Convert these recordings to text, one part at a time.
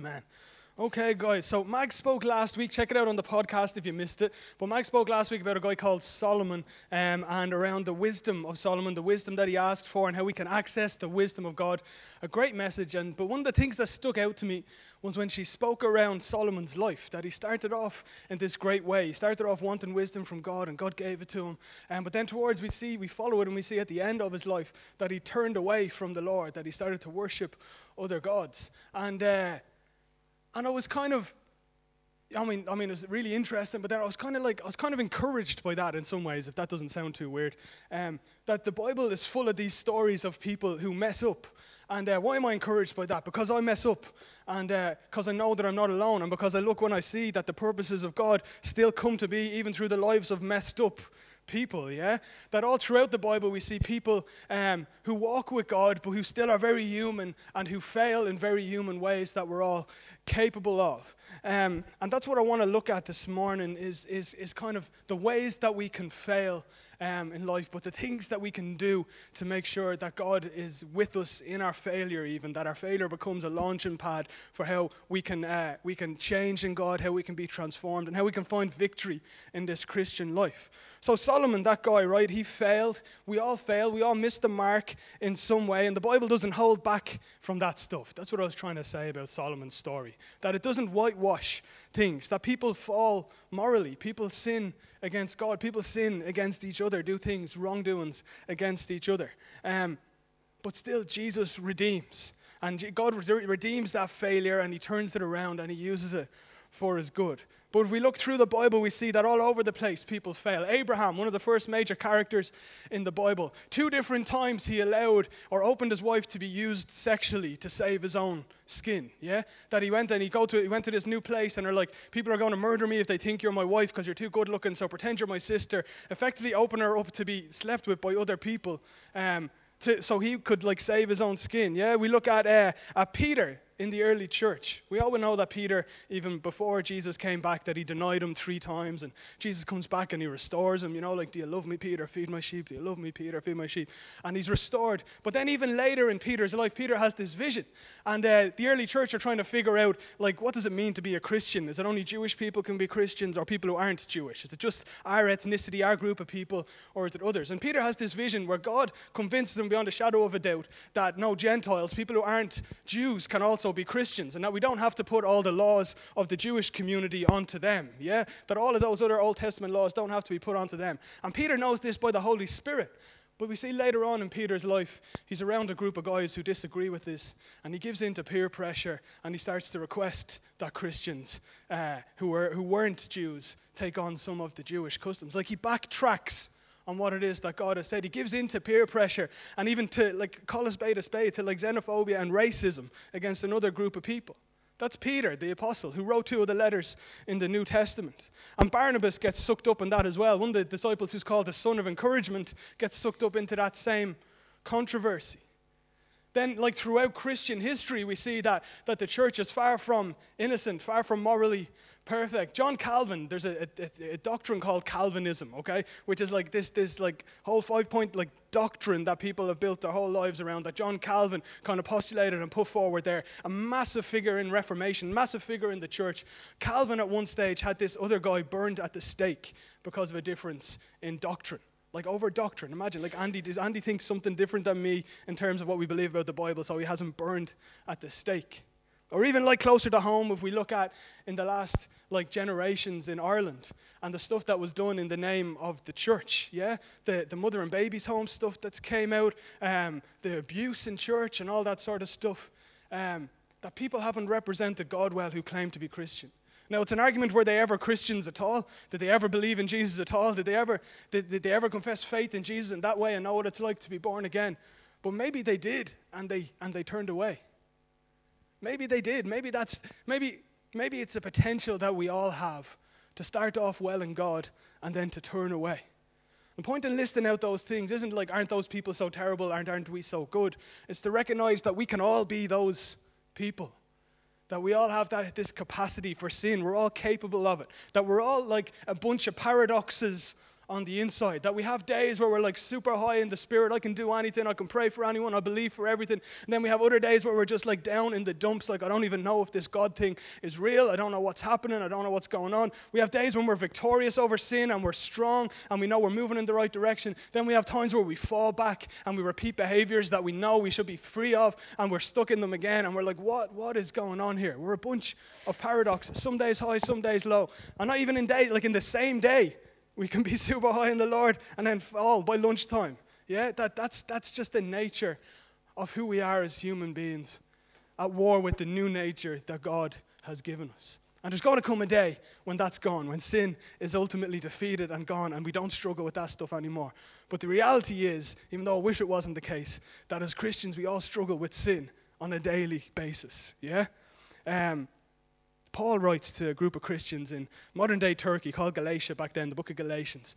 Amen. Okay, guys, so Mag spoke last week. Check it out on the podcast if you missed it. But Mag spoke last week about a guy called Solomon and around the wisdom of Solomon, the wisdom that he asked for, and how we can access the wisdom of God. A great message. But one of the things that stuck out to me was when she spoke around Solomon's life, that he started off in this great way. He started off wanting wisdom from God, and God gave it to him. But then towards we follow it, and we see at the end of his life that he turned away from the Lord, that he started to worship other gods. And I was kind of, it's really interesting, but then I was kind of encouraged by that in some ways, if that doesn't sound too weird. That the Bible is full of these stories of people who mess up. And why am I encouraged by that? Because I mess up, and because I know that I'm not alone, and because I look when I see that the purposes of God still come to be even through the lives of messed up people, yeah? That all throughout the Bible we see people who walk with God, but who still are very human and who fail in very human ways that we're all capable of. And that's what I want to look at this morning is kind of the ways that we can fail in life, but the things that we can do to make sure that God is with us in our failure, even that our failure becomes a launching pad for how we can change in God, how we can be transformed, and how we can find victory in this Christian life. So Solomon, that guy, right, he failed. We all fail. We all missed the mark in some way, and the Bible doesn't hold back from that stuff. That's what I was trying to say about Solomon's story, that it doesn't whitewash things, that people fall morally, people sin against God, people sin against each other, do things, wrongdoings against each other. But still, Jesus redeems, and God redeems that failure, and he turns it around, and he uses it for his good. But if we look through the Bible, we see that all over the place people fail. Abraham, one of the first major characters in the Bible, 2 different times he allowed or opened his wife to be used sexually to save his own skin. Yeah, that he went to this new place, and they're like, people are going to murder me if they think you're my wife because you're too good looking. So pretend you're my sister. Effectively, open her up to be slept with by other people, so he could save his own skin. Yeah, we look at Peter in the early church. We all know that Peter, even before Jesus came back, that he denied him 3 times, and Jesus comes back and he restores him, do you love me, Peter? Feed my sheep. Do you love me, Peter? Feed my sheep. And he's restored. But then even later in Peter's life, Peter has this vision, and the early church are trying to figure out, what does it mean to be a Christian? Is it only Jewish people can be Christians, or people who aren't Jewish? Is it just our ethnicity, our group of people, or is it others? And Peter has this vision where God convinces him beyond a shadow of a doubt that no, Gentiles, people who aren't Jews, can also be Christians, and that we don't have to put all the laws of the Jewish community onto them, yeah? That all of those other Old Testament laws don't have to be put onto them. And Peter knows this by the Holy Spirit. But we see later on in Peter's life, he's around a group of guys who disagree with this, and he gives in to peer pressure, and he starts to request that Christians who weren't Jews take on some of the Jewish customs. He backtracks on what it is that God has said. He gives in to peer pressure, and even to call a spade, to xenophobia and racism against another group of people. That's Peter, the apostle, who wrote 2 of the letters in the New Testament. And Barnabas gets sucked up in that as well. One of the disciples, who's called the son of encouragement, gets sucked up into that same controversy. Then, throughout Christian history, we see that the church is far from innocent, far from morally perfect. John Calvin, there's a doctrine called Calvinism, okay, which is this whole 5-point doctrine that people have built their whole lives around, that John Calvin kind of postulated and put forward there. A massive figure in Reformation, massive figure in the church. Calvin at one stage had this other guy burned at the stake because of a difference in doctrine. Over doctrine. Imagine, Andy thinks something different than me in terms of what we believe about the Bible, so he has him burned at the stake. Or even closer to home, if we look at in the last generations in Ireland, and the stuff that was done in the name of the church, yeah? The mother and babies home stuff that's came out, the abuse in church and all that sort of stuff, that people haven't represented God well who claim to be Christian. Now, it's an argument, were they ever Christians at all? Did they ever believe in Jesus at all? Did they ever confess faith in Jesus in that way and know what it's like to be born again? But maybe they did, and they turned away. Maybe they did. Maybe it's a potential that we all have to start off well in God and then to turn away. The point in listing out those things isn't aren't those people so terrible, aren't we so good? It's to recognize that we can all be those people. That we all have this capacity for sin. We're all capable of it. That we're all a bunch of paradoxes on the inside. That we have days where we're like super high in the spirit. I can do anything. I can pray for anyone. I believe for everything. And then we have other days where we're just like down in the dumps. Like, I don't even know if this God thing is real. I don't know what's happening. I don't know what's going on. We have days when we're victorious over sin and we're strong and we know we're moving in the right direction. Then we have times where we fall back and we repeat behaviors that we know we should be free of, and we're stuck in them again. And we're like, what is going on here? We're a bunch of paradoxes. Some days high, some days low. And not even in day, like in the same day, we can be super high in the Lord and then fall by lunchtime. Yeah, that's just the nature of who we are as human beings, at war with the new nature that God has given us. And there's going to come a day when that's gone, when sin is ultimately defeated and gone, and we don't struggle with that stuff anymore. But the reality is, even though I wish it wasn't the case, that as Christians we all struggle with sin on a daily basis. Yeah. Paul writes to a group of Christians in modern-day Turkey called Galatia back then, the book of Galatians,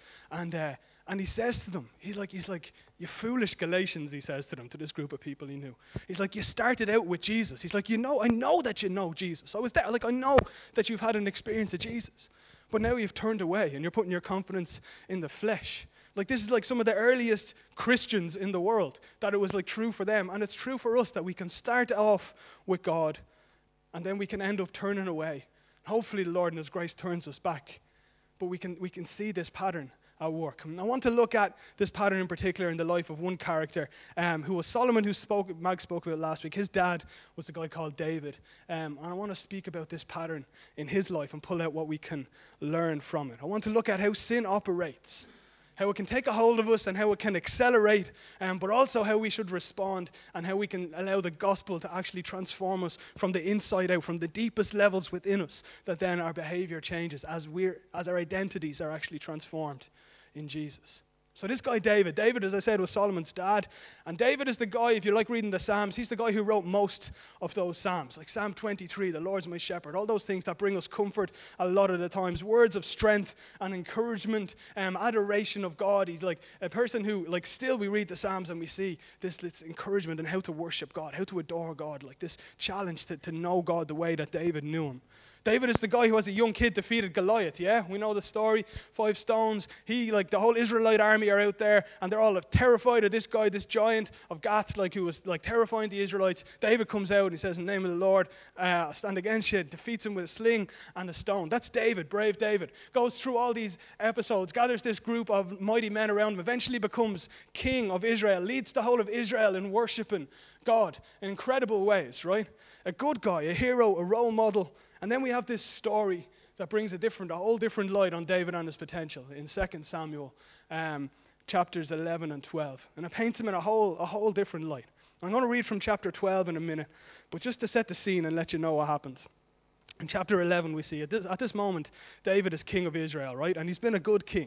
and he says to them, he's like, you foolish Galatians, he says to them, to this group of people he knew. He's like, you started out with Jesus. He's like, I know that you know Jesus. I was there. Like, I know that you've had an experience of Jesus. But now you've turned away and you're putting your confidence in the flesh. Like, this is like some of the earliest Christians in the world, that it was like true for them. And it's true for us that we can start off with God and then we can end up turning away. Hopefully the Lord in His grace turns us back. But we can see this pattern at work. And I want to look at this pattern in particular in the life of one character who was Solomon, Mag spoke about last week. His dad was a guy called David. And I want to speak about this pattern in his life and pull out what we can learn from it. I want to look at how sin operates, how it can take a hold of us and how it can accelerate, but also how we should respond and how we can allow the gospel to actually transform us from the inside out, from the deepest levels within us, that then our behavior changes as our identities are actually transformed in Jesus. So this guy David, as I said, was Solomon's dad. And David is the guy, if you like reading the Psalms, he's the guy who wrote most of those Psalms. Like Psalm 23, the Lord's my shepherd, all those things that bring us comfort a lot of the times. Words of strength and encouragement, adoration of God. He's like a person who, like, still we read the Psalms and we see this encouragement and how to worship God, how to adore God. Like this challenge to know God the way that David knew Him. David is the guy who, as a young kid, defeated Goliath, yeah? We know the story, 5 stones. The whole Israelite army are out there, and they're all terrified of this guy, this giant of Gath, like, who was, like, terrifying the Israelites. David comes out and he says, in the name of the Lord, I'll stand against you, defeats him with a sling and a stone. That's David, brave David. Goes through all these episodes, gathers this group of mighty men around him, eventually becomes king of Israel, leads the whole of Israel in worshiping God in incredible ways, right? A good guy, a hero, a role model. And then we have this story that brings a whole different light on David and his potential in 2 Samuel chapters 11 and 12. And it paints him in a whole different light. I'm going to read from chapter 12 in a minute, but just to set the scene and let you know what happens. In chapter 11 we see, at this moment, David is king of Israel, right? And he's been a good king.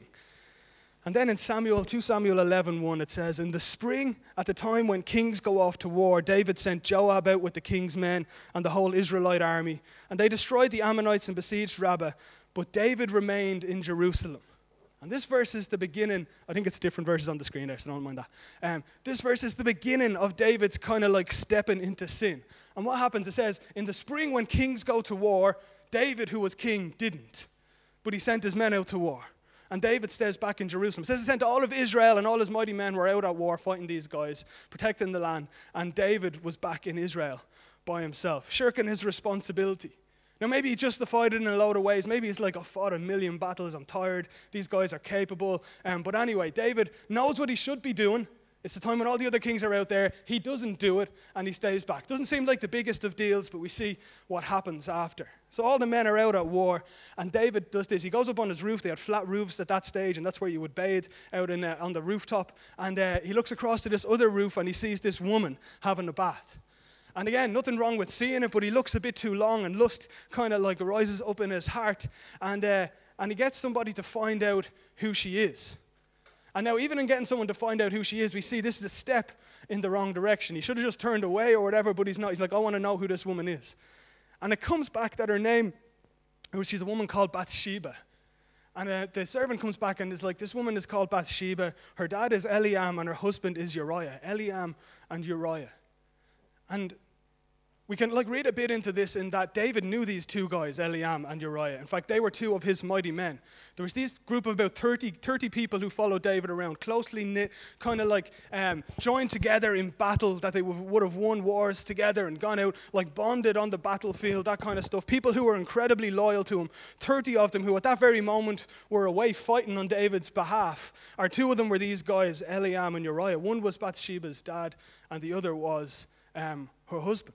And then in 2 Samuel 11:1, it says, in the spring, at the time when kings go off to war, David sent Joab out with the king's men and the whole Israelite army. And they destroyed the Ammonites and besieged Rabbah. But David remained in Jerusalem. And this verse is the beginning. I think it's different verses on the screen there, so don't mind that. This verse is the beginning of David's kind of like stepping into sin. And what happens? It says, in the spring when kings go to war, David, who was king, didn't. But he sent his men out to war. And David stays back in Jerusalem. It says he sent all of Israel and all his mighty men were out at war fighting these guys, protecting the land. And David was back in Israel by himself, shirking his responsibility. Now maybe he justified it in a load of ways. Maybe he's like, I fought 1,000,000 battles, I'm tired. These guys are capable. But anyway, David knows what he should be doing. It's the time when all the other kings are out there. He doesn't do it, and he stays back. Doesn't seem like the biggest of deals, but we see what happens after. So all the men are out at war, and David does this. He goes up on his roof. They had flat roofs at that stage, and that's where you would bathe, out on the rooftop. And he looks across to this other roof, and he sees this woman having a bath. And again, nothing wrong with seeing it, but he looks a bit too long, and lust kind of like rises up in his heart. And he gets somebody to find out who she is. And now, even in getting someone to find out who she is, we see this is a step in the wrong direction. He should have just turned away or whatever, but he's not. He's like, I want to know who this woman is. And it comes back that her name, she's a woman called Bathsheba. And the servant comes back and is like, this woman is called Bathsheba. Her dad is Eliam and her husband is Uriah. Eliam and Uriah. And we can read a bit into this in that David knew these two guys, Eliam and Uriah. In fact, they were two of his mighty men. There was this group of about 30 people who followed David around, closely knit, kind of joined together in battle, that they would have won wars together and gone out, bonded on the battlefield, that kind of stuff. People who were incredibly loyal to him. 30 of them who at that very moment were away fighting on David's behalf. Or two of them were these guys, Eliam and Uriah. One was Bathsheba's dad, and the other was her husband.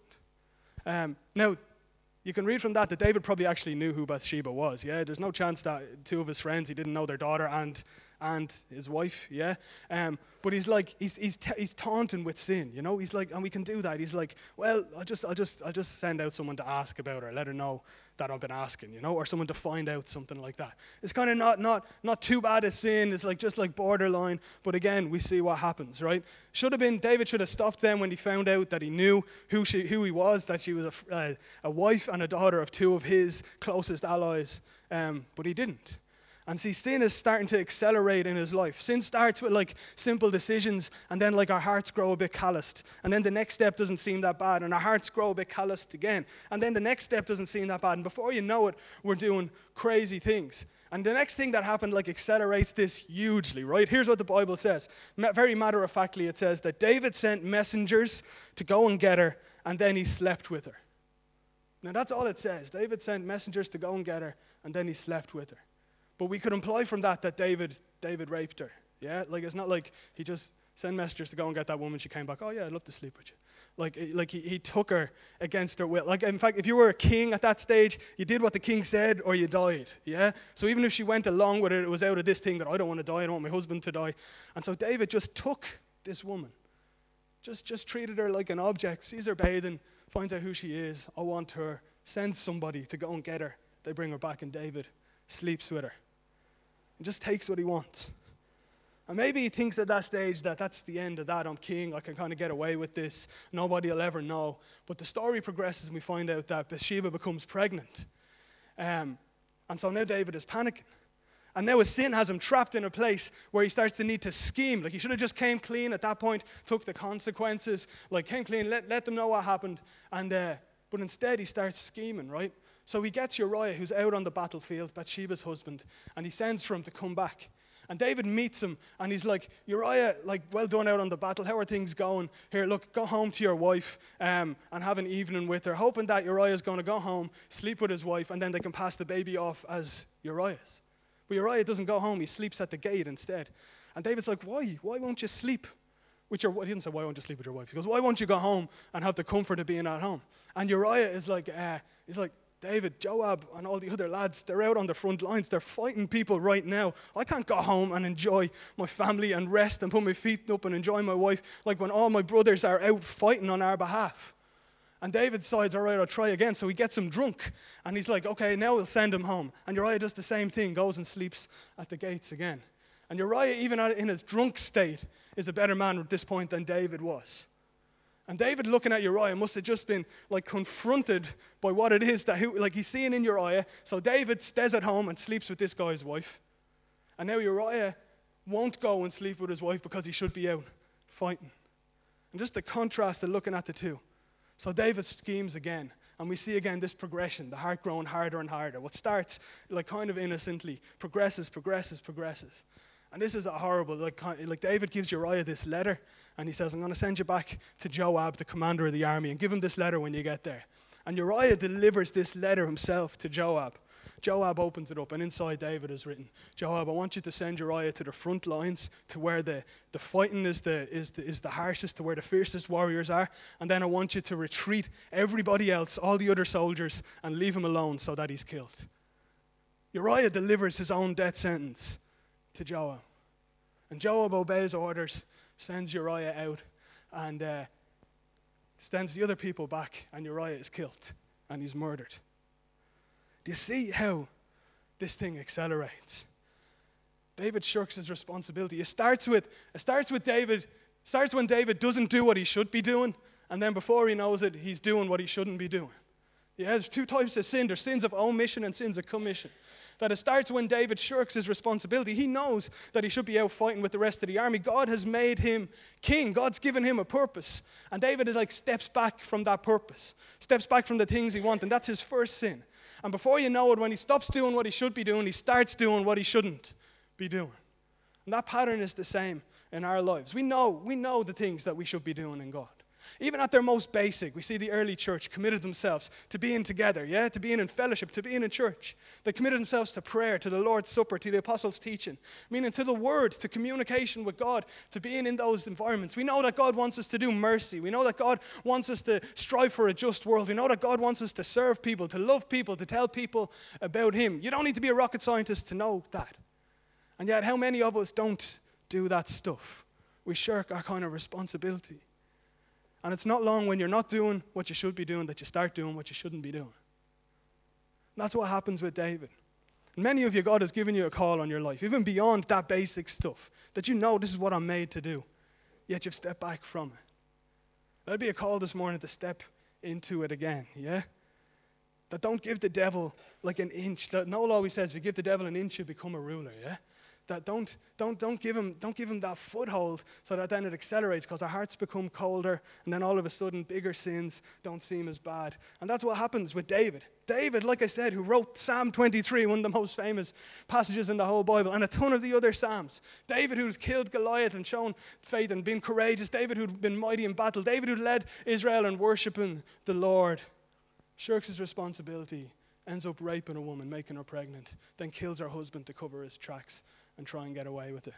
Now, you can read from that David probably actually knew who Bathsheba was. Yeah, there's no chance that two of his friends, he didn't know their daughter and his wife. Yeah, but he's taunting with sin. You know, he's like, and we can do that. He's like, well, I'll just send out someone to ask about her, let her know that I've been asking, you know, or someone to find out something like that. It's kind of not too bad a sin. It's just borderline. But again, we see what happens, right? David should have stopped them when he found out that he knew who he was, that she was a wife and a daughter of two of his closest allies. But he didn't. And see, sin is starting to accelerate in his life. Sin starts with simple decisions, and then our hearts grow a bit calloused. And then the next step doesn't seem that bad, and our hearts grow a bit calloused again. And then the next step doesn't seem that bad, and before you know it, we're doing crazy things. And the next thing that happened accelerates this hugely, right? Here's what the Bible says. Very matter-of-factly, it says that David sent messengers to go and get her, and then he slept with her. Now that's all it says. David sent messengers to go and get her, and then he slept with her. But we could imply from that David raped her. Yeah, it's not like he just sent messengers to go and get that woman. She came back. Oh yeah, I'd love to sleep with you. He took her against her will. In fact, if you were a king at that stage, you did what the king said or you died. Yeah. So even if she went along with it, it was out of this thing that I don't want to die. I don't want my husband to die. And so David just took this woman, just treated her like an object. Sees her bathing, finds out who she is. I want her. Sends somebody to go and get her. They bring her back, and David sleeps with her. And just takes what he wants. And maybe he thinks at that stage that that's the end of that. I'm king. I can kind of get away with this. Nobody will ever know. But the story progresses, and we find out that Bathsheba becomes pregnant. And so now David is panicking. And now his sin has him trapped in a place where he starts to need to scheme. He should have just came clean at that point, took the consequences. Came clean, let them know what happened. But instead he starts scheming, right? So he gets Uriah, who's out on the battlefield, Bathsheba's husband, and he sends for him to come back. And David meets him, and he's like, Uriah, well done out on the battle. How are things going? Here, look, go home to your wife and have an evening with her, hoping that Uriah's going to go home, sleep with his wife, and then they can pass the baby off as Uriah's. But Uriah doesn't go home. He sleeps at the gate instead. And David's like, why? Why won't you sleep with your wife? He didn't say, why won't you sleep with your wife? He goes, why won't you go home and have the comfort of being at home? And Uriah is he's like, David, Joab, and all the other lads, they're out on the front lines. They're fighting people right now. I can't go home and enjoy my family and rest and put my feet up and enjoy my wife when all my brothers are out fighting on our behalf. And David decides, all right, I'll try again. So he gets him drunk. And he's like, okay, now we'll send him home. And Uriah does the same thing, goes and sleeps at the gates again. And Uriah, even in his drunk state, is a better man at this point than David was. And David, looking at Uriah, must have just been confronted by what it is that he's seeing in Uriah. So David stays at home and sleeps with this guy's wife. And now Uriah won't go and sleep with his wife because he should be out fighting. And just the contrast of looking at the two. So David schemes again. And we see again this progression, the heart growing harder and harder. What starts kind of innocently progresses. And this is a horrible, David gives Uriah this letter, and he says, I'm going to send you back to Joab, the commander of the army, and give him this letter when you get there. And Uriah delivers this letter himself to Joab. Joab opens it up, and inside David is written, Joab, I want you to send Uriah to the front lines, to where the fighting is the harshest, to where the fiercest warriors are, and then I want you to retreat everybody else, all the other soldiers, and leave him alone so that he's killed. Uriah delivers his own death sentence to Joab. And Joab obeys orders, sends Uriah out, and sends the other people back, and Uriah is killed, and he's murdered. Do you see how this thing accelerates? David shirks his responsibility. It starts when David doesn't do what he should be doing, and then before he knows it, he's doing what he shouldn't be doing. Yeah, there's two types of sin. There's sins of omission and sins of commission. That it starts when David shirks his responsibility. He knows that he should be out fighting with the rest of the army. God has made him king. God's given him a purpose. And David is like steps back from that purpose, steps back from the things he wants, and that's his first sin. And before you know it, when he stops doing what he should be doing, he starts doing what he shouldn't be doing. And that pattern is the same in our lives. We know the things that we should be doing in God. Even at their most basic, we see the early church committed themselves to being together, to being in fellowship, to being in church. They committed themselves to prayer, to the Lord's Supper, to the apostles' teaching, meaning to the word, to communication with God, to being in those environments. We know that God wants us to do mercy. We know that God wants us to strive for a just world. We know that God wants us to serve people, to love people, to tell people about Him. You don't need to be a rocket scientist to know that. And yet, how many of us don't do that stuff? We shirk our kind of responsibility. And it's not long when you're not doing what you should be doing that you start doing what you shouldn't be doing. And that's what happens with David. And many of you, God has given you a call on your life, even beyond that basic stuff, that you know this is what I'm made to do, yet you've stepped back from it. That'd be a call this morning to step into it again, That don't give the devil like an inch. That Noel always says, if you give the devil an inch, you become a ruler, That don't give him that foothold so that then it accelerates, because our hearts become colder, and then all of a sudden bigger sins don't seem as bad. And that's what happens with David. David, like I said, who wrote Psalm 23, one of the most famous passages in the whole Bible, and a ton of the other Psalms. David, who's killed Goliath and shown faith and been courageous. David, who'd been mighty in battle. David, who led Israel in worshiping the Lord. Shirks his responsibility, ends up raping a woman, making her pregnant, then kills her husband to cover his tracks and try and get away with it.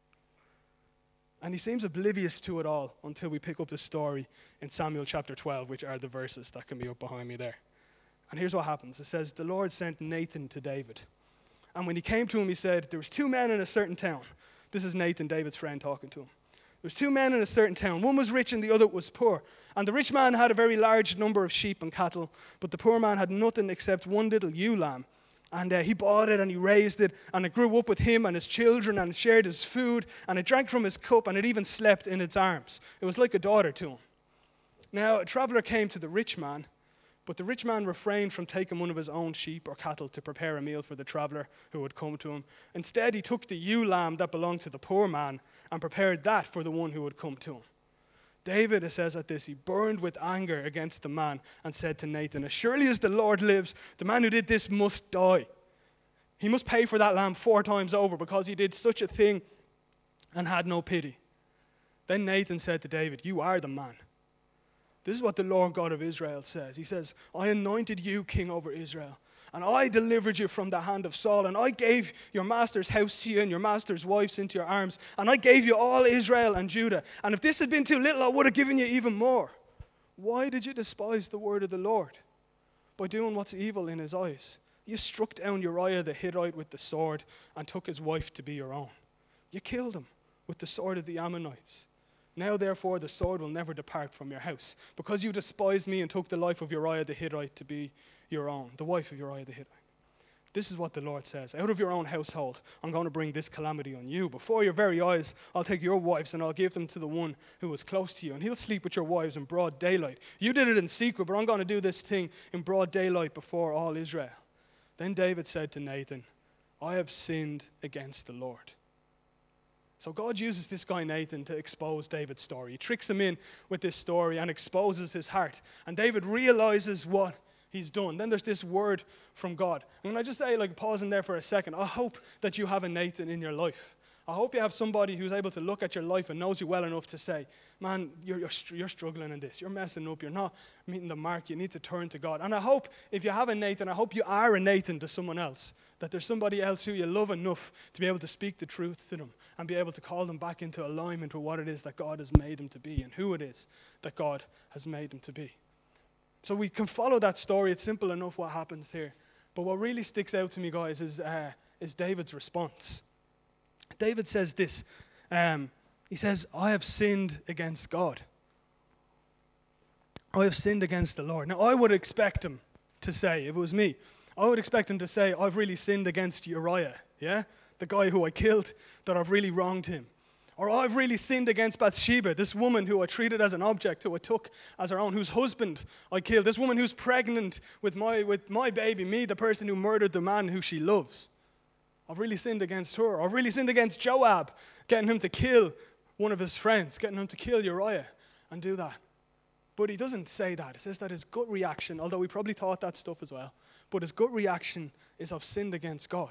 And he seems oblivious to it all until we pick up the story in Samuel chapter 12, which are the verses that can be up behind me there. And here's what happens. It says, the Lord sent Nathan to David. And when he came to him, he said, there was 2 men in a certain town. This is Nathan, David's friend, talking to him. There was 2 men in a certain town. One was rich and the other was poor. And the rich man had a very large number of sheep and cattle, but the poor man had nothing except one little ewe lamb. And he bought it and he raised it, and it grew up with him and his children, and it shared his food, and it drank from his cup, and it even slept in its arms. It was like a daughter to him. Now a traveler came to the rich man, but the rich man refrained from taking one of his own sheep or cattle to prepare a meal for the traveler who had come to him. Instead, he took the ewe lamb that belonged to the poor man and prepared that for the one who had come to him. David, it says at this, he burned with anger against the man and said to Nathan, as surely as the Lord lives, the man who did this must die. He must pay for that lamb 4 times over, because he did such a thing and had no pity. Then Nathan said to David, you are the man. This is what the Lord God of Israel says. He says, I anointed you king over Israel, and I delivered you from the hand of Saul, and I gave your master's house to you and your master's wives into your arms, and I gave you all Israel and Judah. And if this had been too little, I would have given you even more. Why did you despise the word of the Lord? By doing what's evil in his eyes. You struck down Uriah the Hittite with the sword and took his wife to be your own. You killed him with the sword of the Ammonites. Now, therefore, the sword will never depart from your house, because you despised me and took the life of Uriah the Hittite to be your own, the wife of Uriah the Hittite. This is what the Lord says. Out of your own household, I'm going to bring this calamity on you. Before your very eyes, I'll take your wives and I'll give them to the one who is close to you, and he'll sleep with your wives in broad daylight. You did it in secret, but I'm going to do this thing in broad daylight before all Israel. Then David said to Nathan, I have sinned against the Lord. So God uses this guy Nathan to expose David's story. He tricks him in with this story and exposes his heart. And David realizes what he's done. Then there's this word from God. And when I just say, pausing there for a second, I hope that you have a Nathan in your life. I hope you have somebody who's able to look at your life and knows you well enough to say, man, you're struggling in this. You're messing up. You're not meeting the mark. You need to turn to God. And I hope, if you have a Nathan, I hope you are a Nathan to someone else. That there's somebody else who you love enough to be able to speak the truth to them and be able to call them back into alignment with what it is that God has made them to be and who it is that God has made them to be. So we can follow that story. It's simple enough what happens here. But what really sticks out to me, guys, is David's response. David says this. He says, I have sinned against God. I have sinned against the Lord. Now, I would expect him to say, if it was me, I would expect him to say, I've really sinned against Uriah, the guy who I killed, that I've really wronged him. Or I've really sinned against Bathsheba, this woman who I treated as an object, who I took as her own, whose husband I killed, this woman who's pregnant with my baby, me, the person who murdered the man who she loves. I've really sinned against her. I've really sinned against Joab, getting him to kill one of his friends, getting him to kill Uriah and do that. But he doesn't say that. He says that his gut reaction, although he probably thought that stuff as well, but his gut reaction is I've sinned against God.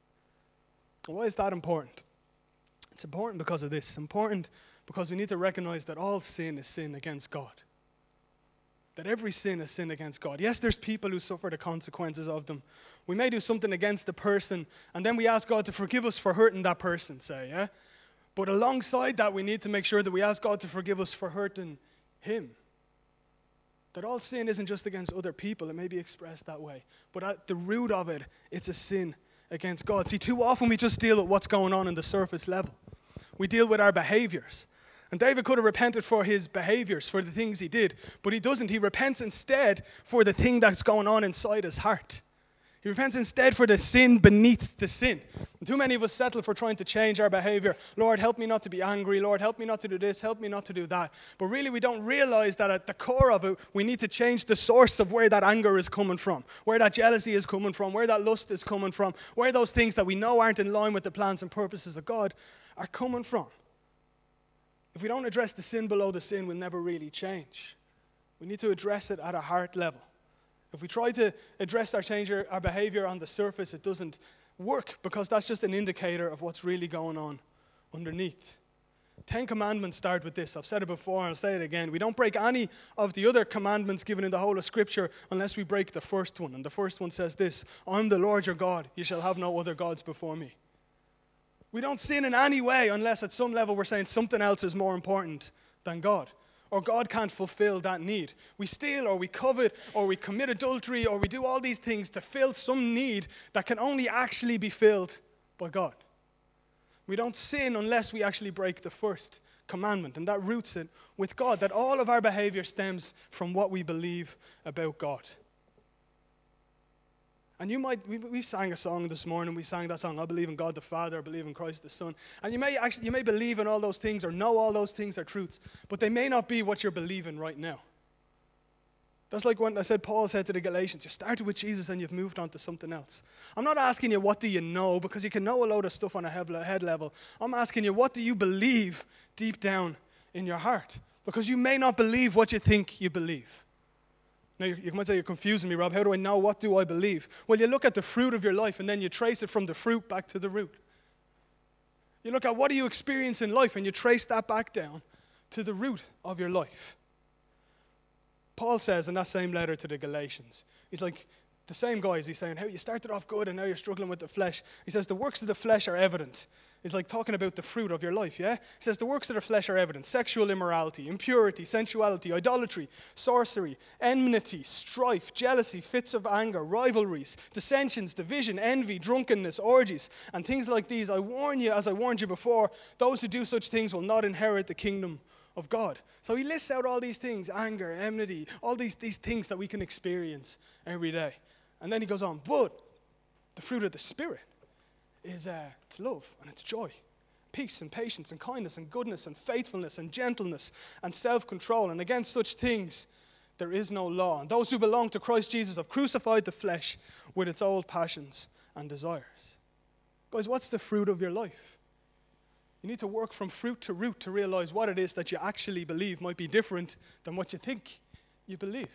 And why is that important? It's important because of this. It's important because we need to recognize that all sin is sin against God. That every sin is sin against God. Yes, there's people who suffer the consequences of them. We may do something against the person, and then we ask God to forgive us for hurting that person, say, yeah? But alongside that, we need to make sure that we ask God to forgive us for hurting Him. That all sin isn't just against other people. It may be expressed that way. But at the root of it, it's a sin against God. See, too often we just deal with what's going on the surface level. We deal with our behaviors. And David could have repented for his behaviors, for the things he did, but he doesn't. He repents instead for the thing that's going on inside his heart. He repents instead for the sin beneath the sin. And too many of us settle for trying to change our behavior. Lord, help me not to be angry. Lord, help me not to do this. Help me not to do that. But really, we don't realize that at the core of it, we need to change the source of where that anger is coming from, where that jealousy is coming from, where that lust is coming from, where those things that we know aren't in line with the plans and purposes of God are coming from. If we don't address the sin below the sin, we'll never really change. We need to address it at a heart level. If we try to address our behavior on the surface, it doesn't work because that's just an indicator of what's really going on underneath. 10 commandments start with this. I've said it before and I'll say it again. We don't break any of the other commandments given in the whole of Scripture unless we break the first one. And the first one says this: I'm the Lord your God. You shall have no other gods before me. We don't sin in any way unless at some level we're saying something else is more important than God. Or God can't fulfill that need. We steal or we covet or we commit adultery or we do all these things to fill some need that can only actually be filled by God. We don't sin unless we actually break the first commandment, and that roots it with God, that all of our behavior stems from what we believe about God. And we sang a song this morning. We sang that song, I believe in God the Father, I believe in Christ the Son. And you may believe in all those things or know all those things are truths, but they may not be what you're believing right now. That's like when Paul said to the Galatians, you started with Jesus and you've moved on to something else. I'm not asking you what do you know, because you can know a load of stuff on a head level. I'm asking you, what do you believe deep down in your heart? Because you may not believe what you think you believe. Now, you might say, you're confusing me, Rob. How do I know? What do I believe? Well, you look at the fruit of your life, and then you trace it from the fruit back to the root. You look at what do you experience in life, and you trace that back down to the root of your life. Paul says in that same letter to the Galatians, he's like, the same guys, he's saying, how you started off good, and now you're struggling with the flesh. He says, the works of the flesh are evident. It's like talking about the fruit of your life, yeah? He says, the works of the flesh are evident: sexual immorality, impurity, sensuality, idolatry, sorcery, enmity, strife, jealousy, fits of anger, rivalries, dissensions, division, envy, drunkenness, orgies, and things like these. I warn you, as I warned you before, those who do such things will not inherit the kingdom of God. So he lists out all these things: anger, enmity, all these things that we can experience every day. And then he goes on, but the fruit of the Spirit is it's love and it's joy, peace and patience and kindness and goodness and faithfulness and gentleness and self-control. And against such things there is no law. And those who belong to Christ Jesus have crucified the flesh with its old passions and desires. Guys, what's the fruit of your life? You need to work from fruit to root to realize what it is that you actually believe might be different than what you think you believe.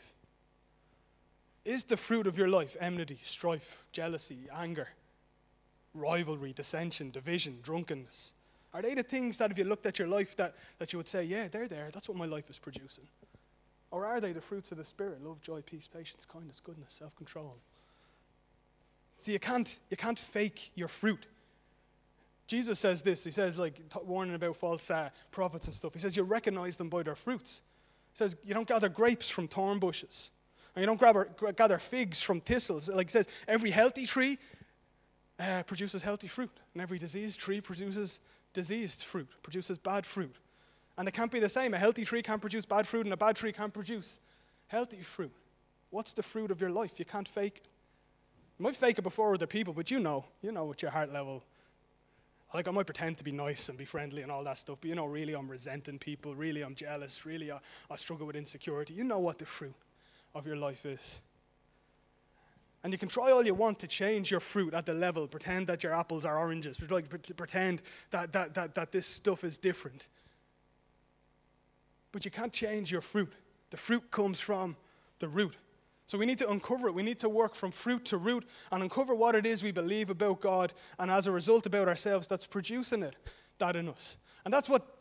Is the fruit of your life enmity, strife, jealousy, anger, rivalry, dissension, division, drunkenness? Are they the things that if you looked at your life that you would say, yeah, they're there, that's what my life is producing? Or are they the fruits of the Spirit: love, joy, peace, patience, kindness, goodness, self-control? See, you can't fake your fruit. Jesus says this. He says, warning about false prophets and stuff. He says, you recognize them by their fruits. He says, you don't gather grapes from thorn bushes, and you don't gather figs from thistles. Like he says, every healthy tree produces healthy fruit, and every diseased tree produces diseased fruit, produces bad fruit. And it can't be the same. A healthy tree can't produce bad fruit, and a bad tree can't produce healthy fruit. What's the fruit of your life? You can't fake it. You might fake it before other people, but you know with your heart level, Like, I might pretend to be nice and be friendly and all that stuff, but really I'm resenting people, really I'm jealous, really I struggle with insecurity. You know what the fruit of your life is. And you can try all you want to change your fruit at the level, pretend that your apples are oranges, pretend that this stuff is different. But you can't change your fruit. The fruit comes from the root. So we need to uncover it. We need to work from fruit to root and uncover what it is we believe about God and as a result about ourselves that's producing that in us. And that's what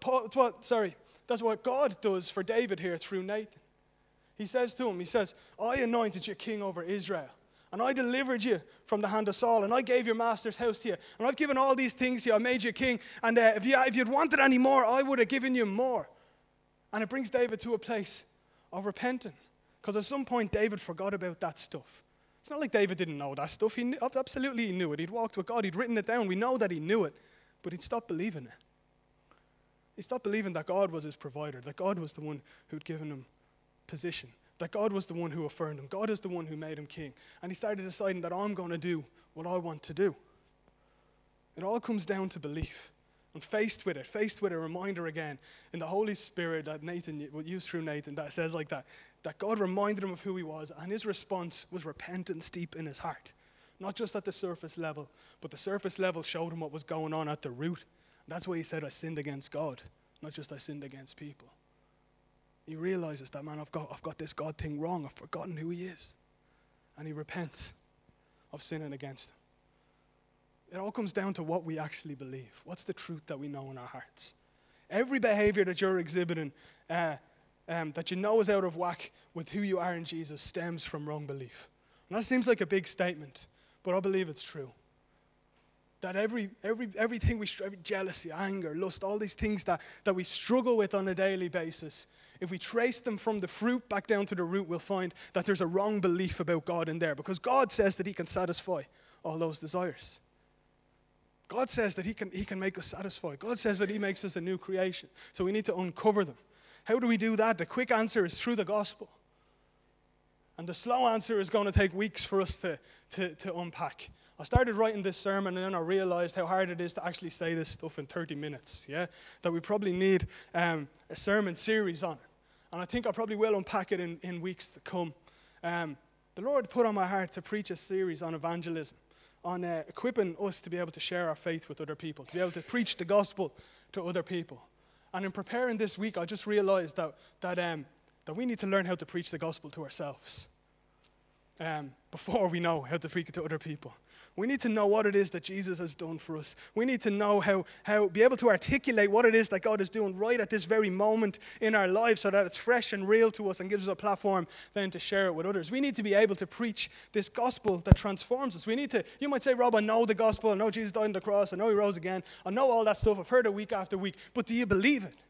God does for David here through Nathan. He says to him, I anointed you king over Israel. And I delivered you from the hand of Saul. And I gave your master's house to you. And I've given all these things to you. I made you king. And if you'd wanted any more, I would have given you more. And it brings David to a place of repenting. Because at some point, David forgot about that stuff. It's not like David didn't know that stuff. Absolutely he knew it. He'd walked with God. He'd written it down. We know that he knew it. But he'd stopped believing it. He stopped believing that God was his provider, that God was the one who'd given him position, that God was the one who affirmed him. God is the one who made him king. And he started deciding that I'm going to do what I want to do. It all comes down to belief. And faced with a reminder again in the Holy Spirit that Nathan would use through Nathan that says like that God reminded him of who he was, and his response was repentance deep in his heart. Not just at the surface level, but the surface level showed him what was going on at the root. And that's why he said, I sinned against God, not just I sinned against people. He realizes that, man, I've got this God thing wrong. I've forgotten who he is. And he repents of sinning against him. It all comes down to what we actually believe. What's the truth that we know in our hearts? Every behavior that you're exhibiting, that you know is out of whack with who you are in Jesus, stems from wrong belief. And that seems like a big statement, but I believe it's true. That everything we strive, jealousy, anger, lust, all these things that we struggle with on a daily basis, if we trace them from the fruit back down to the root, we'll find that there's a wrong belief about God in there. Because God says that he can satisfy all those desires. God says that he can make us satisfied. God says that he makes us a new creation. So we need to uncover them. How do we do that? The quick answer is through the gospel. And the slow answer is going to take weeks for us to unpack. I started writing this sermon and then I realized how hard it is to actually say this stuff in 30 minutes. Yeah, that we probably need a sermon series on it. And I think I probably will unpack it in weeks to come. The Lord put on my heart to preach a series on evangelism, on equipping us to be able to share our faith with other people, to be able to preach the gospel to other people. And in preparing this week, I just realized that we need to learn how to preach the gospel to ourselves before we know how to preach it to other people. We need to know what it is that Jesus has done for us. We need to know how be able to articulate what it is that God is doing right at this very moment in our lives so that it's fresh and real to us and gives us a platform then to share it with others. We need to be able to preach this gospel that transforms us. You might say, Rob, I know the gospel. I know Jesus died on the cross. I know he rose again. I know all that stuff. I've heard it week after week. But do you believe it?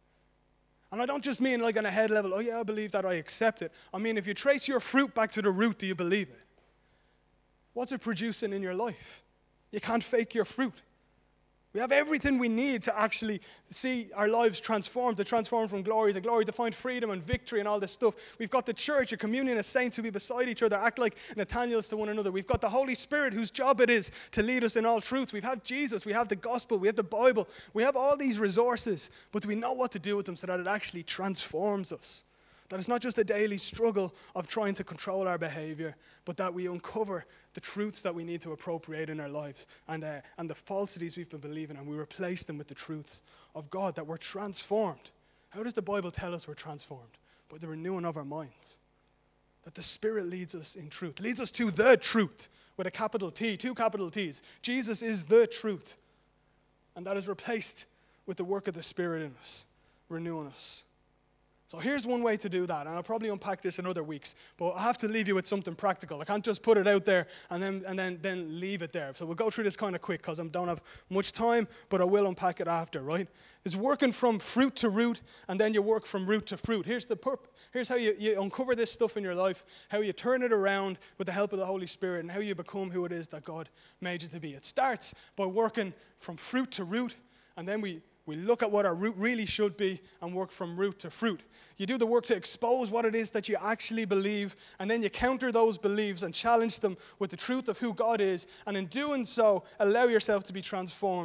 And I don't just mean like on a head level, oh yeah, I believe that, I accept it. I mean, if you trace your fruit back to the root, do you believe it? What's it producing in your life? You can't fake your fruit. We have everything we need to actually see our lives transformed, to transform from glory to glory, to find freedom and victory and all this stuff. We've got the church, a communion of saints who be beside each other, act like Nathaniels to one another. We've got the Holy Spirit whose job it is to lead us in all truth. We've had Jesus, we have the gospel, we have the Bible. We have all these resources, but do we know what to do with them so that it actually transforms us? That it's not just a daily struggle of trying to control our behavior, but that we uncover the truths that we need to appropriate in our lives and the falsities we've been believing, and we replace them with the truths of God, that we're transformed. How does the Bible tell us we're transformed? By the renewing of our minds. That the Spirit leads us in truth, leads us to the truth with a capital T, 2 capital T's. Jesus is the truth. And that is replaced with the work of the Spirit in us, renewing us. So here's one way to do that, and I'll probably unpack this in other weeks, but I have to leave you with something practical. I can't just put it out there and then leave it there. So we'll go through this kind of quick because I don't have much time, but I will unpack it after, right? It's working from fruit to root, and then you work from root to fruit. Here's how you uncover this stuff in your life, how you turn it around with the help of the Holy Spirit, and how you become who it is that God made you to be. It starts by working from fruit to root, and then we look at what our root really should be and work from root to fruit. You do the work to expose what it is that you actually believe, and then you counter those beliefs and challenge them with the truth of who God is, and in doing so, allow yourself to be transformed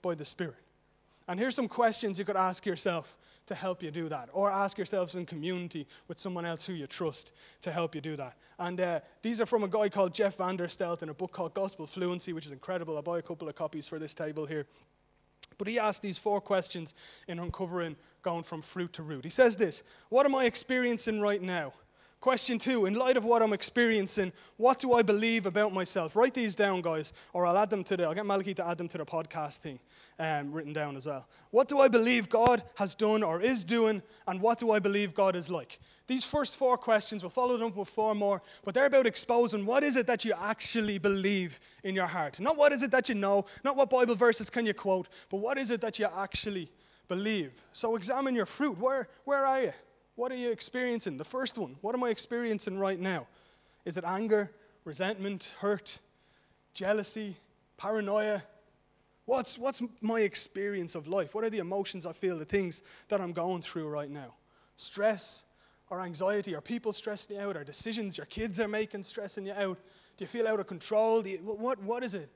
by the Spirit? And here's some questions you could ask yourself to help you do that, or ask yourselves in community with someone else who you trust to help you do that. And these are from a guy called Jeff Vanderstelt in a book called Gospel Fluency, which is incredible. I'll buy a couple of copies for this table here. But he asked these 4 questions in uncovering going from fruit to root. He says this: what am I experiencing right now? Question 2, in light of what I'm experiencing, what do I believe about myself? Write these down, guys, or I'll get Malachi to add them to the podcast thing, written down as well. What do I believe God has done or is doing, and what do I believe God is like? These first 4 questions, we'll follow them up with 4 more, but they're about exposing what is it that you actually believe in your heart. Not what is it that you know, not what Bible verses can you quote, but what is it that you actually believe. So examine your fruit. Where are you? What are you experiencing? The first one, what am I experiencing right now? Is it anger, resentment, hurt, jealousy, paranoia? What's my experience of life? What are the emotions I feel, the things that I'm going through right now? Stress or anxiety? Are people stressing you out? Are decisions your kids are making stressing you out? Do you feel out of control? What is it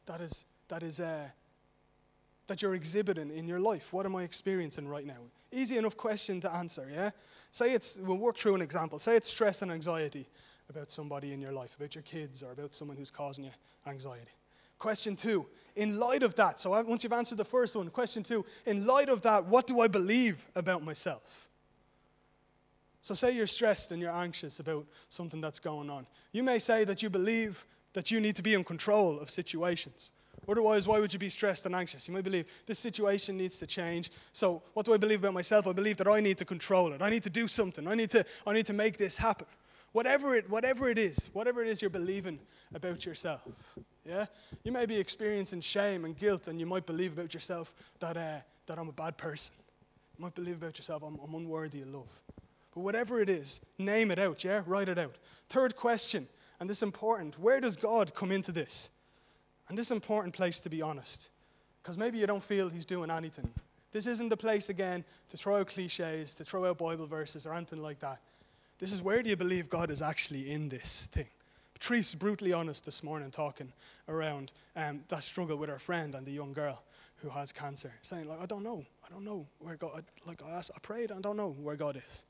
that you're exhibiting in your life? What am I experiencing right now? Easy enough question to answer, yeah? We'll work through an example. Say it's stress and anxiety about somebody in your life, about your kids, or about someone who's causing you anxiety. Question 2, in light of that, so once you've answered the first one, question 2, in light of that, what do I believe about myself? So say you're stressed and you're anxious about something that's going on. You may say that you believe that you need to be in control of situations. Otherwise, why would you be stressed and anxious? You might believe this situation needs to change. So what do I believe about myself? I believe that I need to control it. I need to do something. I need to make this happen. Whatever it is you're believing about yourself. Yeah? You may be experiencing shame and guilt, and you might believe about yourself that I'm a bad person. You might believe about yourself I'm unworthy of love. But whatever it is, name it out, yeah? Write it out. Third question, and this is important, where does God come into this? And this is an important place to be honest, because maybe you don't feel he's doing anything. This isn't the place, again, to throw out cliches, to throw out Bible verses or anything like that. This is, where do you believe God is actually in this thing? Patrice, brutally honest this morning, talking around that struggle with her friend and the young girl who has cancer, saying, I don't know where God, I prayed, I don't know where God is.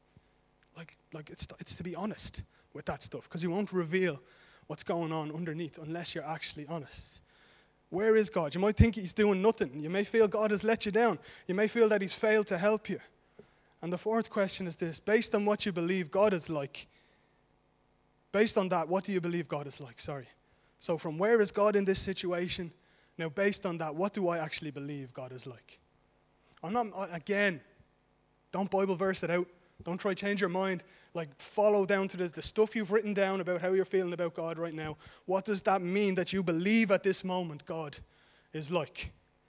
It's to be honest with that stuff, because he won't reveal what's going on underneath unless you're actually honest. Where is God? You might think he's doing nothing. You may feel God has let you down. You may feel that he's failed to help you. And the fourth question is this: based on what you believe God is like, based on that, what do you believe God is like? So from where is God in this situation? Now, based on that, what do I actually believe God is like? Again, don't Bible verse it out. Don't try to change your mind. Follow down to the stuff you've written down about how you're feeling about God right now. What does that mean that you believe at this moment God is like?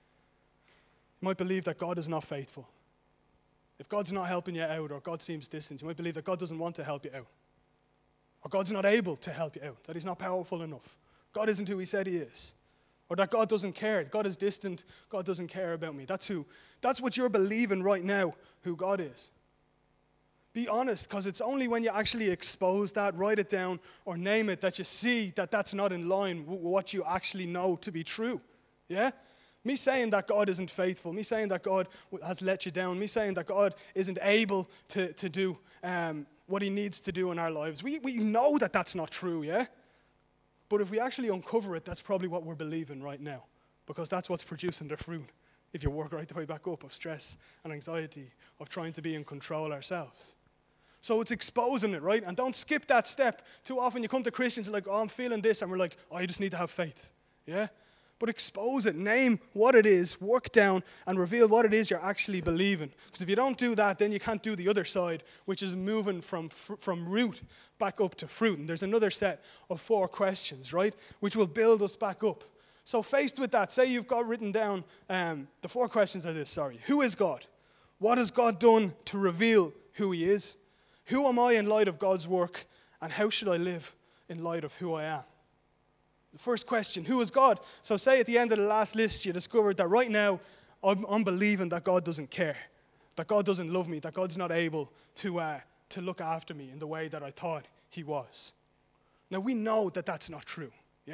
You might believe that God is not faithful. If God's not helping you out, or God seems distant, you might believe that God doesn't want to help you out. Or God's not able to help you out, that he's not powerful enough. God isn't who he said he is. Or that God doesn't care. God is distant. God doesn't care about me. That's what you're believing right now, who God is. Be honest, because it's only when you actually expose that, write it down, or name it, that you see that that's not in line with what you actually know to be true. Yeah? Me saying that God isn't faithful, me saying that God has let you down, me saying that God isn't able to do what he needs to do in our lives, we know that that's not true, yeah? But if we actually uncover it, that's probably what we're believing right now, because that's what's producing the fruit, if you work right the way back up, of stress and anxiety, of trying to be in control ourselves. So it's exposing it, right? And don't skip that step. Too often you come to Christians like, I'm feeling this, and we're like, you just need to have faith. Yeah? But expose it. Name what it is, work down, and reveal what it is you're actually believing. Because if you don't do that, then you can't do the other side, which is moving from root back up to fruit. And there's another set of 4 questions, right? Which will build us back up. So faced with that, say you've got written down, the 4 questions are this, Who is God? What has God done to reveal who he is? Who am I in light of God's work, and how should I live in light of who I am? The first question, who is God? So say at the end of the last list you discovered that right now I'm believing that God doesn't care, that God doesn't love me, that God's not able to look after me in the way that I thought he was. Now we know that that's not true, yeah?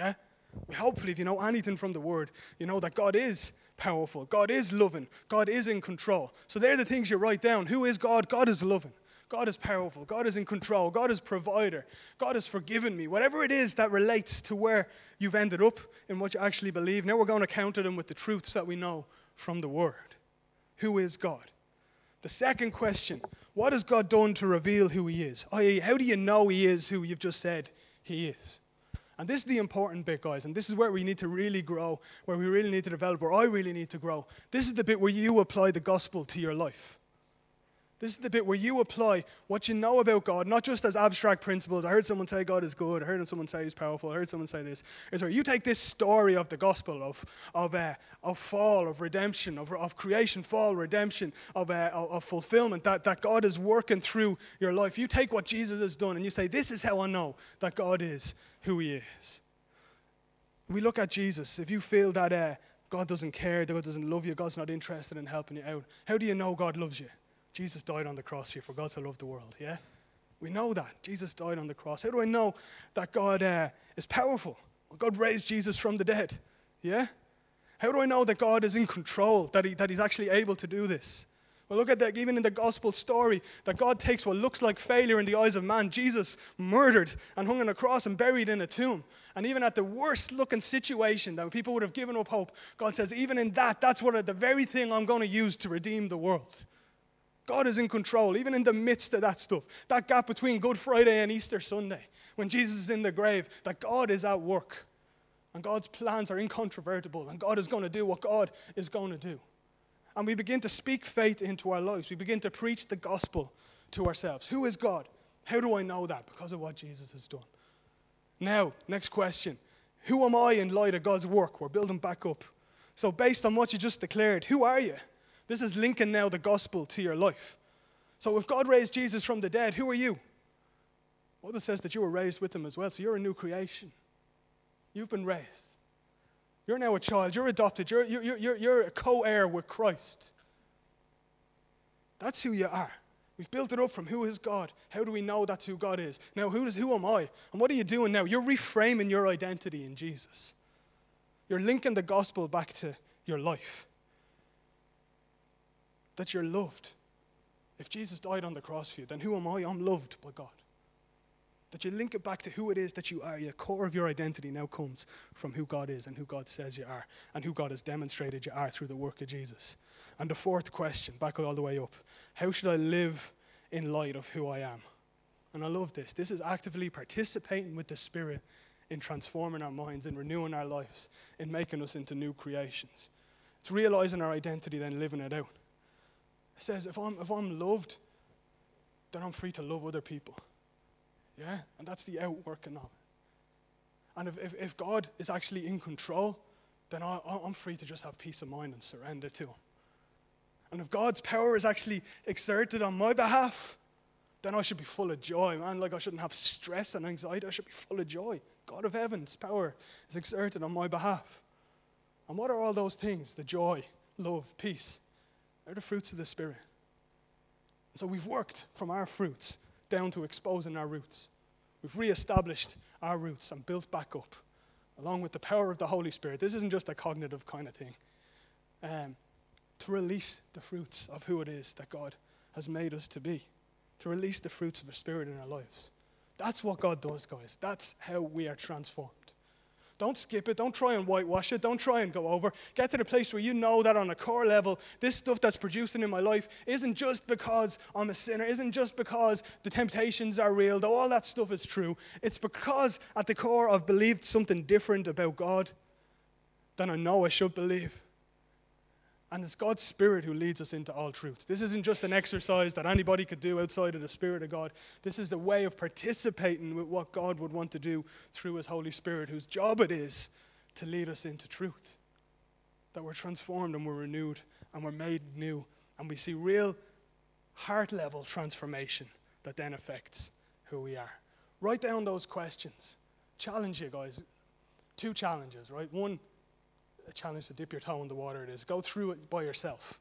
Hopefully, if you know anything from the Word, you know that God is powerful, God is loving, God is in control. So they're the things you write down. Who is God? God is loving. God is powerful. God is in control. God is provider. God has forgiven me. Whatever it is that relates to where you've ended up in what you actually believe, now we're going to counter them with the truths that we know from the Word. Who is God? The second question, what has God done to reveal who He is? I.e., how do you know He is who you've just said He is? And this is the important bit, guys, and this is where we need to really grow, where we really need to develop, where I really need to grow. This is the bit where you apply the gospel to your life. This is the bit where you apply what you know about God, not just as abstract principles. I heard someone say God is good. I heard someone say He's powerful. I heard someone say this. It's where you take this story of the gospel, of fall, of redemption, of creation, fall, redemption, of fulfillment, that God is working through your life. You take what Jesus has done and you say, this is how I know that God is who He is. We look at Jesus. If you feel that God doesn't care, that God doesn't love you, God's not interested in helping you out, how do you know God loves you? Jesus died on the cross for you, for God so loved the world, yeah? We know that. Jesus died on the cross. How do I know that God is powerful? Well, God raised Jesus from the dead, yeah? How do I know that God is in control, that He's actually able to do this? Well, look at that, even in the gospel story, that God takes what looks like failure in the eyes of man, Jesus murdered and hung on a cross and buried in a tomb. And even at the worst looking situation that people would have given up hope, God says, even in that, that's the very thing I'm going to use to redeem the world. God is in control, even in the midst of that stuff. That gap between Good Friday and Easter Sunday, when Jesus is in the grave, that God is at work. And God's plans are incontrovertible. And God is going to do what God is going to do. And we begin to speak faith into our lives. We begin to preach the gospel to ourselves. Who is God? How do I know that? Because of what Jesus has done. Now, next question. Who am I in light of God's work? We're building back up. So based on what you just declared, who are you? This is linking now the gospel to your life. So if God raised Jesus from the dead, who are you? Well, it says that you were raised with Him as well. So you're a new creation. You've been raised. You're now a child. You're adopted. You're a co-heir with Christ. That's who you are. We've built it up from who is God. How do we know that's who God is? Now, who am I? And what are you doing now? You're reframing your identity in Jesus. You're linking the gospel back to your life. That you're loved. If Jesus died on the cross for you, then who am I? I'm loved by God. That you link it back to who it is that you are. The core of your identity now comes from who God is and who God says you are and who God has demonstrated you are through the work of Jesus. And the fourth question, back all the way up, how should I live in light of who I am? And I love this. This is actively participating with the Spirit in transforming our minds, in renewing our lives, in making us into new creations. It's realizing our identity, then living it out. It says, if I'm loved, then I'm free to love other people. Yeah? And that's the outworking of it. And if God is actually in control, then I'm free to just have peace of mind and surrender to Him. And if God's power is actually exerted on my behalf, then I should be full of joy, man. Like I shouldn't have stress and anxiety. I should be full of joy. God of heaven's power is exerted on my behalf. And what are all those things? The joy, love, peace. They're the fruits of the Spirit. So we've worked from our fruits down to exposing our roots. We've reestablished our roots and built back up, along with the power of the Holy Spirit. This isn't just a cognitive kind of thing. To release the fruits of who it is that God has made us to be. To release the fruits of the Spirit in our lives. That's what God does, guys. That's how we are transformed. Don't skip it. Don't try and whitewash it. Don't try and go over. Get to the place where you know that on a core level, this stuff that's producing in my life isn't just because I'm a sinner, isn't just because the temptations are real, though all that stuff is true. It's because at the core I've believed something different about God than I know I should believe. And it's God's Spirit who leads us into all truth. This isn't just an exercise that anybody could do outside of the Spirit of God. This is the way of participating with what God would want to do through His Holy Spirit, whose job it is to lead us into truth. That we're transformed and we're renewed and we're made new. And we see real heart-level transformation that then affects who we are. Write down those questions. Challenge you guys. 2 challenges, right? One, a challenge to dip your toe in the water it is. Go through it by yourself.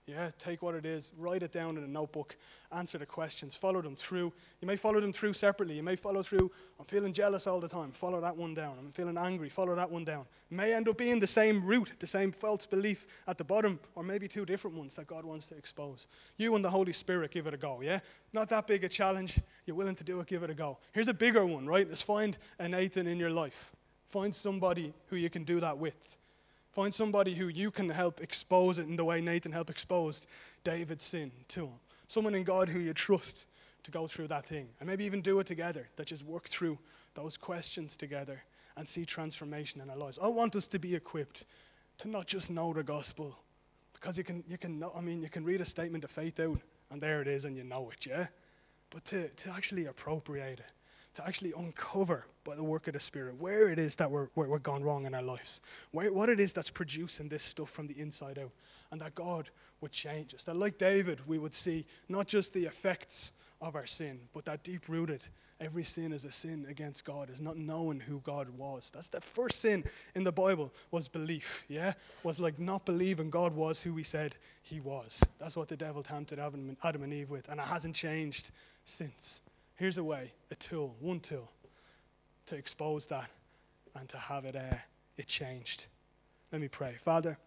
Yeah, take what it is, write it down in a notebook, answer the questions, follow them through. You may follow them through separately. You may follow through, I'm feeling jealous all the time, follow that one down. I'm feeling angry, follow that one down. It may end up being the same root, the same false belief at the bottom, or maybe two different ones that God wants to expose. You and the Holy Spirit, give it a go, yeah? Not that big a challenge. You're willing to do it, give it a go. Here's a bigger one, right? Let's find a Nathan in your life. Find somebody who you can do that with. Find somebody who you can help expose it in the way Nathan helped expose David's sin to him. Someone in God who you trust to go through that thing. And maybe even do it together, that just work through those questions together and see transformation in our lives. I want us to be equipped to not just know the gospel, because you can read a statement of faith out and there it is and you know it, yeah? But to actually appropriate it, to actually uncover by the work of the Spirit where it is that we're gone wrong in our lives, what it is that's producing this stuff from the inside out, and that God would change us. That like David, we would see not just the effects of our sin, but that deep-rooted, every sin is a sin against God, is not knowing who God was. That's the first sin in the Bible, was belief, yeah? Was like not believing God was who he said he was. That's what the devil tempted Adam and Eve with, and it hasn't changed since. Here's a way, one tool, to expose that and to have it changed. Let me pray. Father,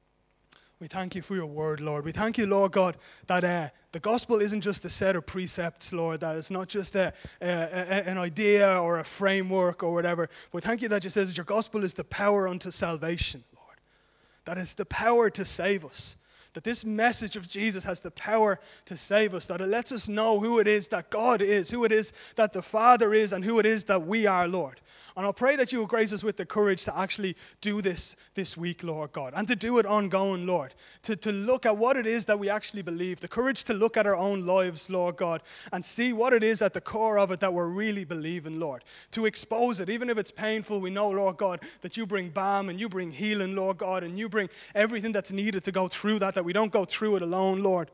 we thank you for your word, Lord. We thank you, Lord God, that the gospel isn't just a set of precepts, Lord, that it's not just an idea or a framework or whatever. We thank you that you says that your gospel is the power unto salvation, Lord. That it's the power to save us. That this message of Jesus has the power to save us, that it lets us know who it is that God is, who it is that the Father is, and who it is that we are, Lord. And I'll pray that you will grace us with the courage to actually do this week, Lord God, and to do it ongoing, Lord. To look at what it is that we actually believe, the courage to look at our own lives, Lord God, and see what it is at the core of it that we're really believing, Lord. To expose it, even if it's painful, we know, Lord God, that you bring balm and you bring healing, Lord God, and you bring everything that's needed to go through that we don't go through it alone, Lord.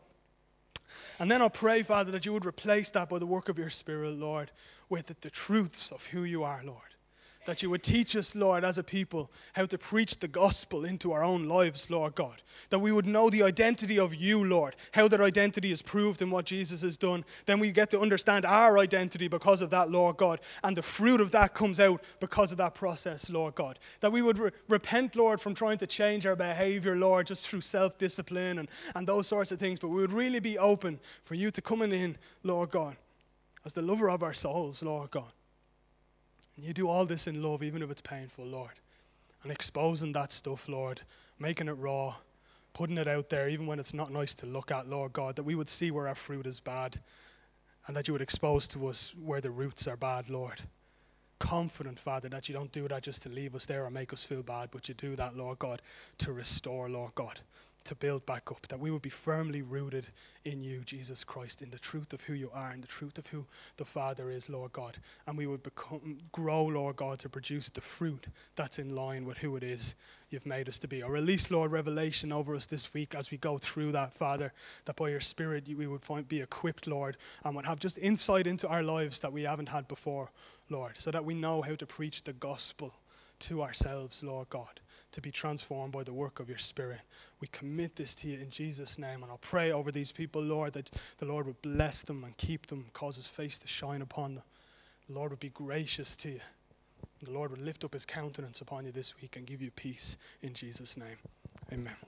And then I'll pray, Father, that you would replace that by the work of your Spirit, Lord, with the truths of who you are, Lord. That you would teach us, Lord, as a people, how to preach the gospel into our own lives, Lord God. That we would know the identity of you, Lord, how that identity is proved in what Jesus has done. Then we get to understand our identity because of that, Lord God. And the fruit of that comes out because of that process, Lord God. That we would repent, Lord, from trying to change our behavior, Lord, just through self-discipline and those sorts of things. But we would really be open for you to come in, Lord God, as the lover of our souls, Lord God. And you do all this in love, even if it's painful, Lord. And exposing that stuff, Lord, making it raw, putting it out there, even when it's not nice to look at, Lord God, that we would see where our fruit is bad, and that you would expose to us where the roots are bad, Lord. Confident, Father, that you don't do that just to leave us there or make us feel bad, but you do that, Lord God, to restore, Lord God, to build back up, that we would be firmly rooted in you, Jesus Christ, in the truth of who you are and the truth of who the Father is, Lord God. And we would grow, Lord God, to produce the fruit that's in line with who it is you've made us to be. Or release, Lord, revelation over us this week as we go through that, Father, that by your Spirit we would be equipped, Lord, and would have just insight into our lives that we haven't had before, Lord, so that we know how to preach the gospel to ourselves, Lord God, to be transformed by the work of your Spirit. We commit this to you in Jesus' name, and I'll pray over these people, Lord, that the Lord would bless them and keep them, cause his face to shine upon them. The Lord would be gracious to you. The Lord would lift up his countenance upon you this week and give you peace in Jesus' name. Amen.